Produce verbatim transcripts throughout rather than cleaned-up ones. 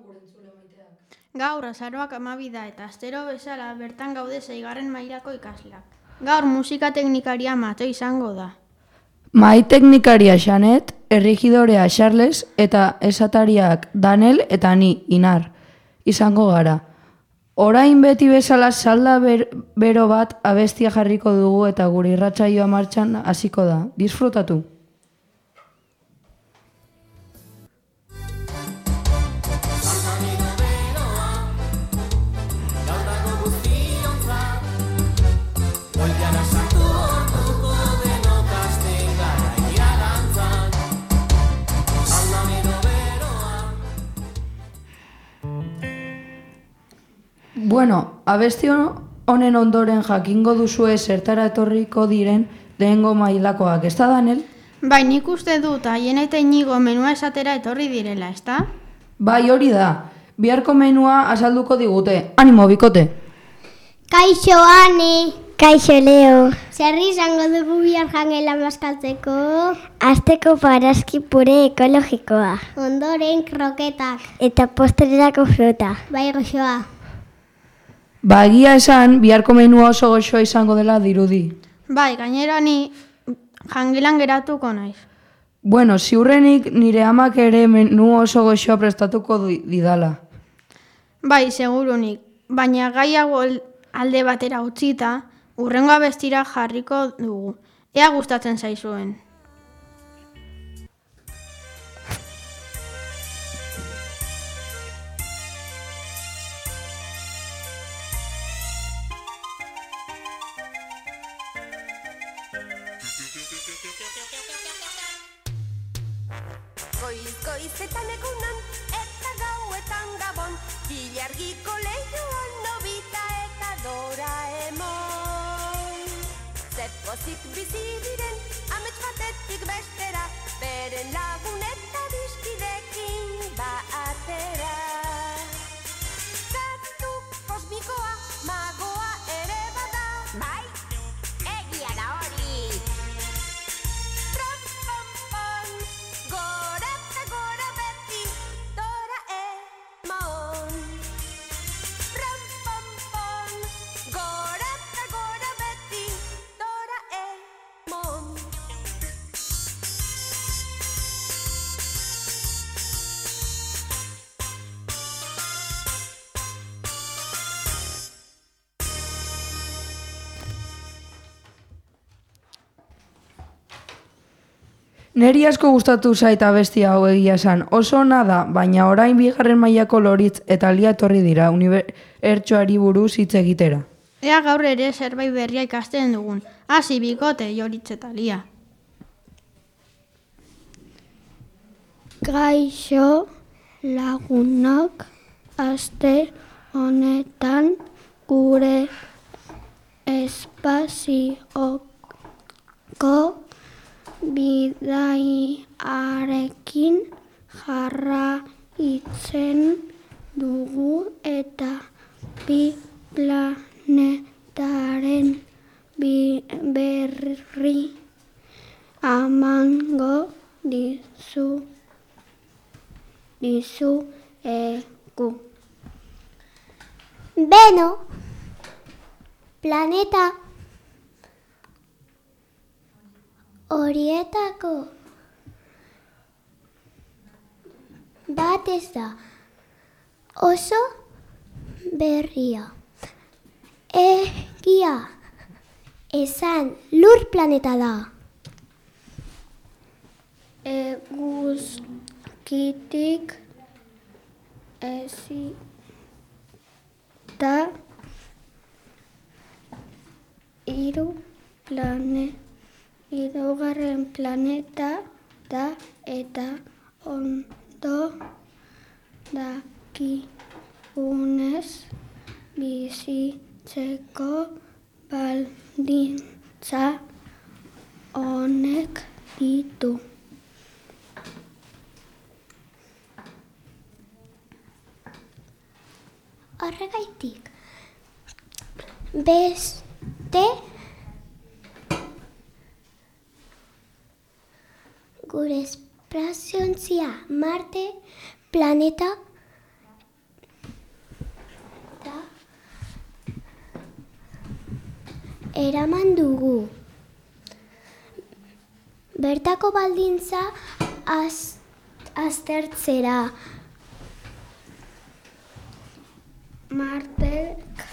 Gaur azaroak hamabi da eta astero bezala bertan gaude seigarren mailako ikasleak. Gaur musika teknikaria Mateo izango da. Mahai teknikaria Xanet, errigidorea Charles eta esatariak Danel eta ni, Inar, izango gara. Orain beti bezala salda ber, bero bat abestia jarriko dugu eta gure irratsaioa martxan hasiko da. Disfrutatu! Bueno, abesti honen ondoren jakingo duzue zertara etorriko diren lehengo mailakoak, ez da, Danel? Bai, nik uste dut Aiena eta Inigo menua esatera etorri direla, ez da? Bai, hori da. Biharko menua azalduko digute. Animo, bikote! Kaixo, Ane! Kaixo, Leo! Zer izango dugu bihar jangela maskaltzeko? Azteko barazki pure ekologikoa. Ondoren kroketak. Eta postrerako fruta. Bai, goxoa. Bagia esan, biharko menua oso goxoa izango dela dirudi. Bai, gainera ni jangelan geratuko naiz. Bueno, ziurrenik nire amak ere menu oso goxoa prestatuko didala. Bai, segurunik. Baina gaiago alde batera utzita, urrengo abestira jarriko dugu. Ea gustatzen zaizuen. Goiz goizetan egunan eta gauetan gabon, ilargiko lehioan Nobita eta Doraemon. Zer pozik bizi diren amets batetik bestera, beren lagun eta diskidekin batera. Zatu kosmikoa, magoa ere bada. Bai, egia da hori. Neri asko gustatu zait abestia hau egia esan. Oso ona da, baina orain bigarren mailako Loritz eta Lia etorri dira unibertsoari buruz hitz egitera. Ea gaur ere zerbait berria ikasten dugun. Hasi, bikote, Loritz eta Lia. Kaixo lagunok, aste honetan gure espazioko bidaiarekin jarraitzen dugu eta bi planetaren berri amango dizu dizuegu. Beno, planeta horietako bat ez da oso berria. Egia esan lur planeta da. Eguzkitik ezi da hiru planeta. Hirugarren planeta da eta ondo dakigunez bizitzeko baldintza honek ditu. Horregaitik beste gure espaziontzia Marte planeta eraman dugu. Bertako baldintza az, aztertzera. Martek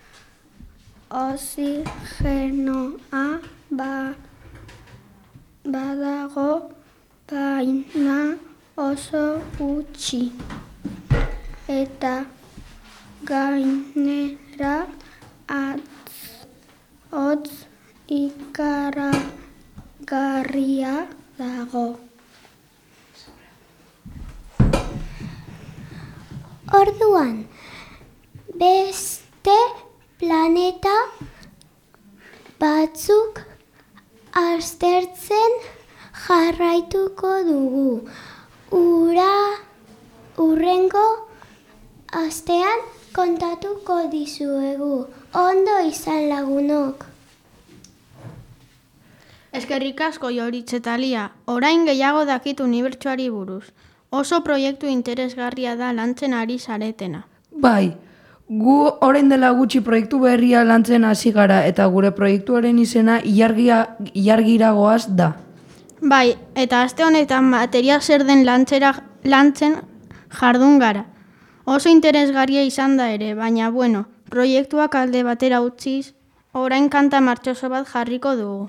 oxigenoa ba, badago, baina oso gutxi. Eta gainera hotz ikaragarria dago. Orduan, beste planeta batzuk aztertzen jarraituko dugu. Ura urrengo astean kontatuko dizuegu. Ondo izan lagunok. Eskerrik asko Joritz eta Lia, orain gehiago dakit unibertsoari buruz. Oso proiektu interesgarria da lantzen ari zaretena. Bai, gu orain dela gutxi proiektu berria lantzen hasi gara eta gure proiektuaren izena ilargia, ilargiragoaz da. Bai, eta aste honetan materia zer den lantzera, lantzen jardun gara. Oso interesgarria izan da ere, baina bueno, proiektuak alde batera utziz, orain kanta martxoso bat jarriko dugu.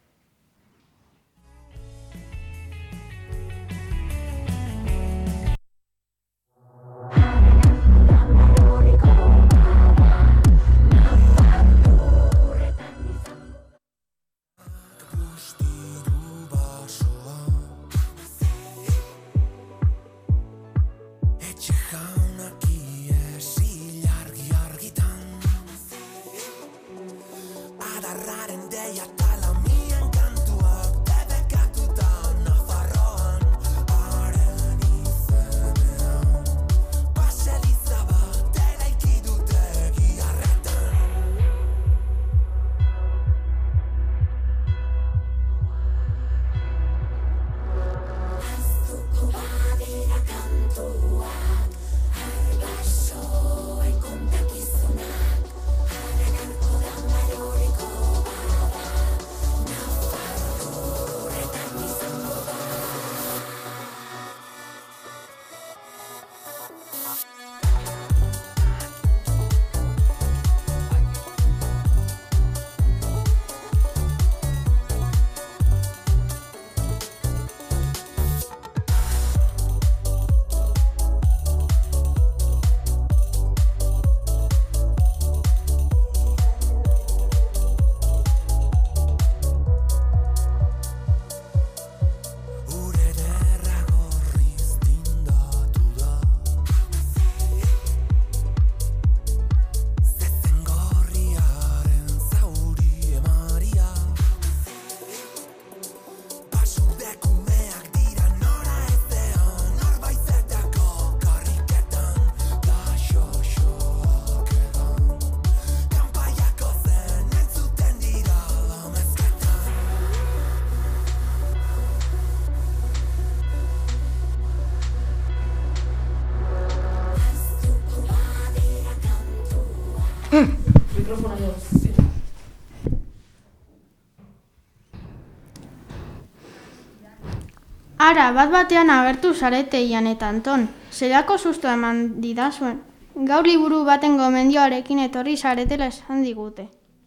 Ara, bat batean agertu zarete Ian eta Anton. Zerako susto eman didazuen. Gaur liburu baten gomendioarekin etorri zaretela esan digute.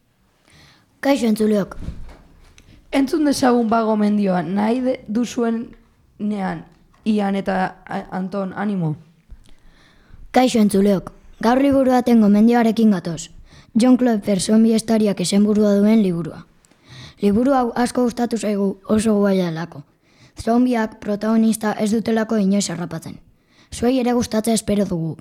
Kaixo entzuleok. Entzun dezagun ba gomendioa, nahi de, duzuen nean, Ian eta Anton, animo. Kaixo entzuleok. Gaur liburu baten gomendioarekin gatoz. John Clover zombi estariak izenburua duen liburua. Liburu hau asko gustatu zaigu oso guaia delako. Zombiak protagonista ez dutelako inoiz harrapatzen. Zuei ere gustatzea espero dugu.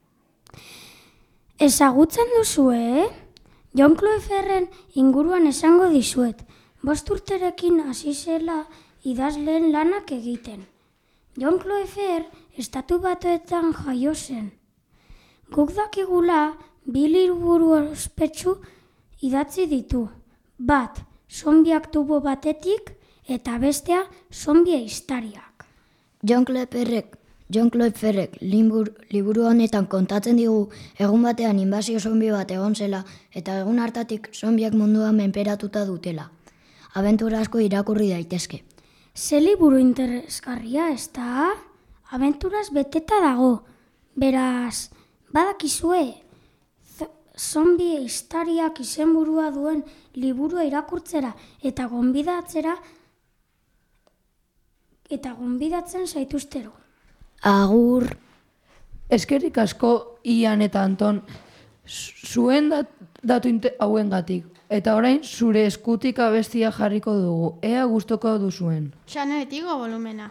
Ezagutzen duzue, eh? John Cloverren inguruan esango dizuet. Bost urterekin hasi zela idazleen lanak egiten. John Clover estatu batuetan jaio zen. Guk dakigula bi liburu ospetsu idatzi ditu. Bat, zombiak tubo batetik eta bestea zombia istariak. John Cloverrek John Claude Ferrek liburu, liburu honetan kontatzen digu egun batean inbasio zombi bat egon zela eta egun hartatik zombiak mundua menperatuta dutela. Abentura asko irakurri daitezke. Ze liburu interesgarria, ez da? Abenturaz beteta dago. Beraz, badakizue, zombi historiak izenburua duen liburua irakurtzera eta gonbidatzera eta gonbidatzen zaituztero. Agur. Eskerrik asko Ian eta Anton zuen dat, datu hauengatik. Eta orain zure eskutik abestia jarriko dugu. Ea gustoko duzuen. Xanet, igo volumena.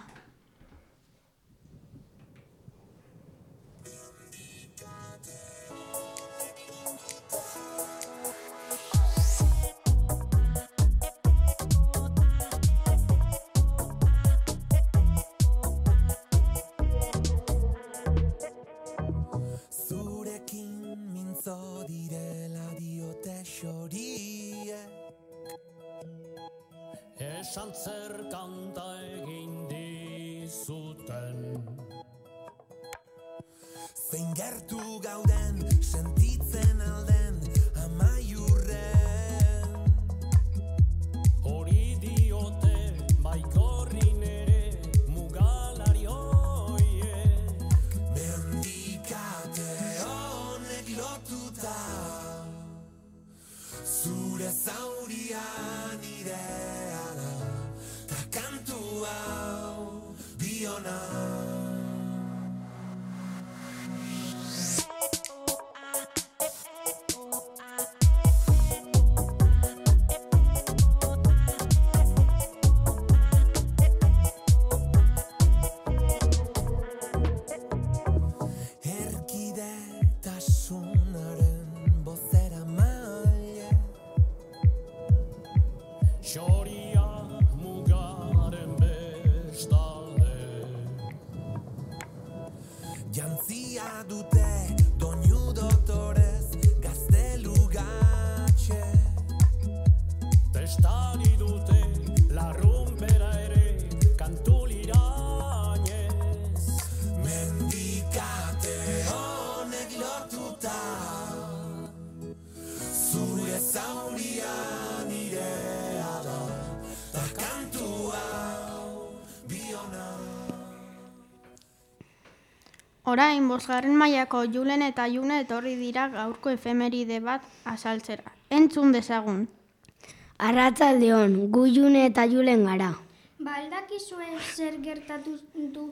Esan zer kanta egin dizuten. Zein gertu gauden, sentitzen alden, amaiurren. Hori diote, baikorrin ere, mugalari hoiek. Mendikate honek lotuta, zure zaurian irea da, ta kantu hau biona. Jantzia dute doinu doktorez gaztelu gatxe. Testari dute larrumpera ere kantulirainez. Mendikate honek lotuta, zure zaurian irea da, ta kantu hau biona. Orain, bosgarren mailako Julen eta June etorri dira gaurko efemeride bat azaltzera. Entzun dezagun. Arratsaldeon, gu June eta Julen gara. Ba, aldakizue zer gertatu du...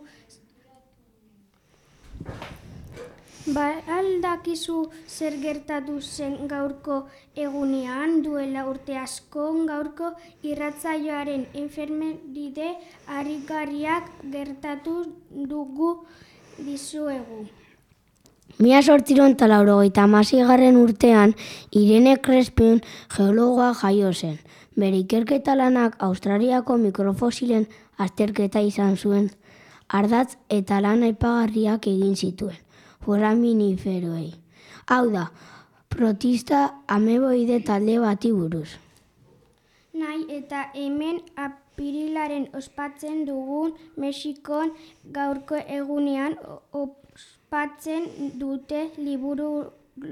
Ba, aldakizu zer gertatu zen gaurko egunean, duela urte asko gaurko irratsaioaren enfermeride arigarriak gertatu dugu dizuegu. Mila zortziehun eta laurogeita hamaseigarren urtean Irene Crespin geologoa jaio zen. Bere ikerketa lanak Australiako mikrofosilen azterketa izan zuen. Ardatz eta lan aipagarriak egin zituen foraminiferoei. Hau da, protista ameboide talde bati buruz. Nahi eta hemen apirilaren ospatzen dugun Mexikon gaurko egunean ospatzen dute liburu,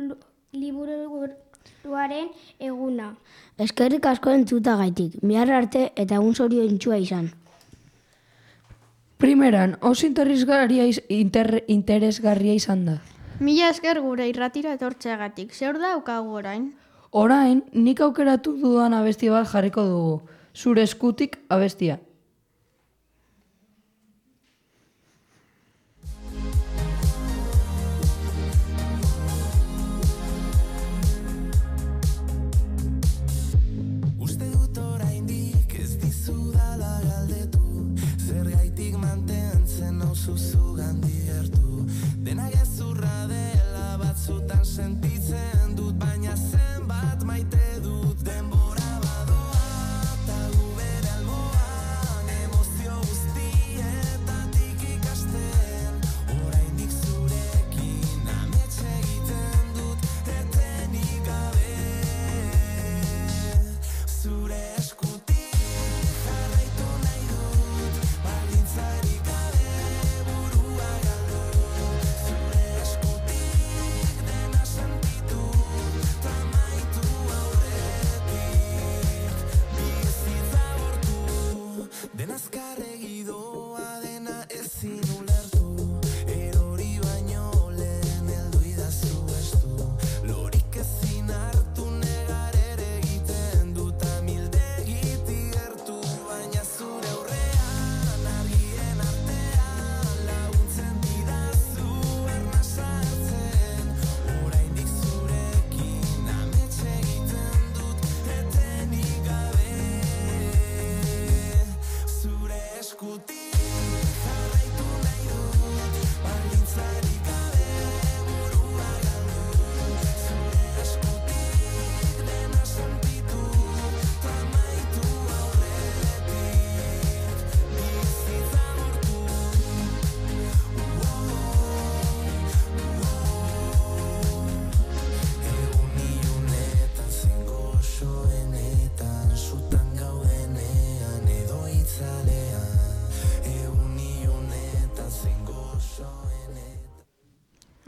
liburuaren eguna. Eskerrik asko entzutagaitik, bihar arte eta egun zoriontsua izan. Primeran, oso interesgarria, iz, inter, interesgarria izan da. Mila esker gure irratira etortzeagatik. Zer daukagu orain? Orain, nik aukeratu dudan abesti bat jarriko dugu. Zure eskutik abestia. Uste dut oraindik ez dizudala galdetu, zergaitik mantentzen nauzu zugandik gertu. Dena gezurra dela batzutan sentitzen dut, baina zenbat maite dut denbora badoa, ta gu bere alboa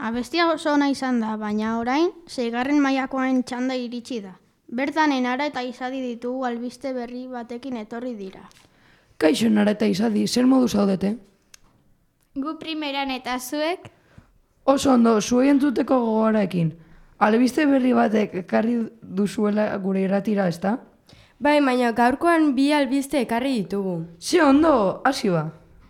Abestia oso ona izan da, baina orain, seigarren mailakoen txanda iritsi da. Bertan Enara eta Izadi ditugu albiste berri batekin etorri dira. Kaixo Enara eta Izadi, zer modu zaudete? Gu primeran eta zuek? Oso ondo, zuei entzuteko gogoraekin. Albiste berri batek ekarri duzuela gure irratira, ezta? Bai, baina gaurkoan bi albiste ekarri ditugu. Ze ondo, hasi ba.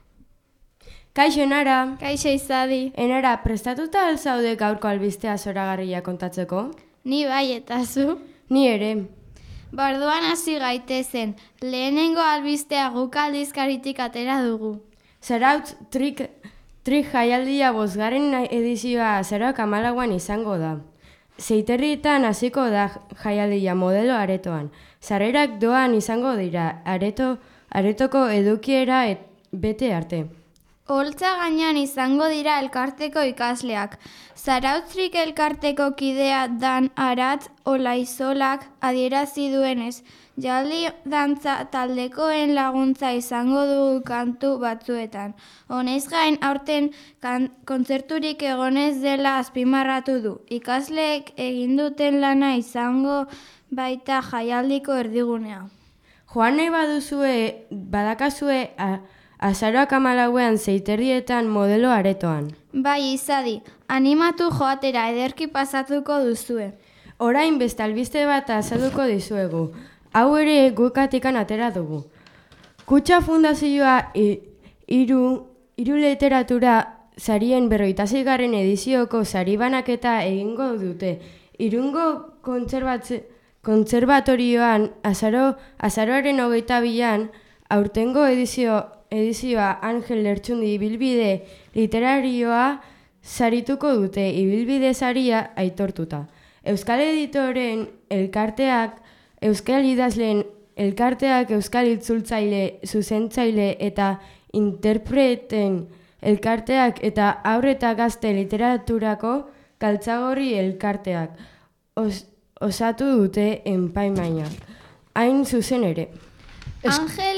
Kaixo Enara. Kaixo Izadi. Enara, prestatuta alzaude gaurko albistea zoragarria kontatzeko? Ni bai eta zu? Ni ere. Barduan hasi gaitezen, lehenengo albistea guk aldizkaritik atera dugu. Zarautz trik, trik jaialdia bosgarren edizioa azaroak hamalauan izango da. Zeiterrietan hasiko da jaialdia modelo aretoan. Sarrerak doan izango dira, areto, aretoko edukiera et, bete arte. Holtza gainean izango dira elkarteko ikasleak. Zarautzrik elkarteko kidea Dan Aratz Olaizolak adierazi duenez, jaldi dantza taldekoen laguntza izango dugu kantu batzuetan. Honez gain aurten kan, kontzerturik egonez dela azpimarratu du. Ikasleek egin duten lana izango baita jaialdiko erdigunea. Joan nahi baduzue, badakazue a, azaroak hamalauean zeiterrietan modelo aretoan. Bai, Izadi, animatu joatera ederki pasatuko duzue. Orain beste albiste bat azalduko dizuegu. Hau ere gukatikan atera dugu. Kutxa Fundazioa hiru hiru literatura sarien berroitazeigarren edizioko saribanaketa egingo dute. Irungo kontserbatze Kontserbatorioan azaro, azaroaren hogeita bian aurtengo edizio, edizioa Angel Lertxundi ibilbide literarioa sarituko dute, ibilbide saria aitortuta. Euskal Editoren elkarteak, Euskal Idazleen elkarteak, Euskal Itzultzaile, Zuzentzaile eta Interpreten elkarteak eta haur eta gazte literaturako Galtzagorri elkarteak Os, osatu dute enpaimaina. Hain zuzen ere. Angel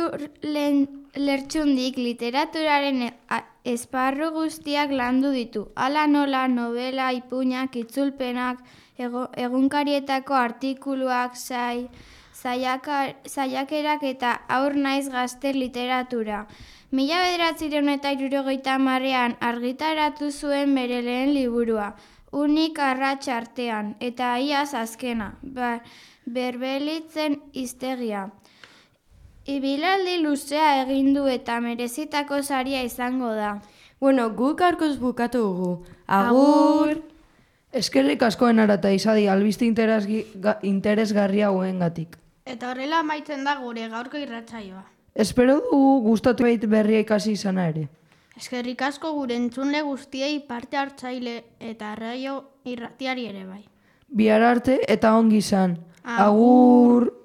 Lertxundik literaturaren esparru guztiak landu ditu. Hala nola, novela, ipuinak, itzulpenak, ego, egunkarietako artikuluak, zai, zaiakar, zaiakerak eta aur naiz gazte literatura. Mila bederatzireun eta hirurogeita hamarrean argitaratu zuen bere lehen liburua, Unik arrats artean, eta iaz azkena, bar, berbelitzen hiztegia. Ibilaldi luzea egin du eta merezitako saria izango da. Bueno, guk gaurkoz bukatu dugu. Agur! Eskerrik asko Enara eta Izadi albiste interesgarria hauen-gatik. Eta horrela amaitzen da gure gaurko irratsaioa. Espero dugu gustatu bait berria ikasi izana ere. Eskerrik asko gure entzunle guztiei parte hartzaile eta arraio irratiari ere bai. Bihar arte eta ongi izan. Agur!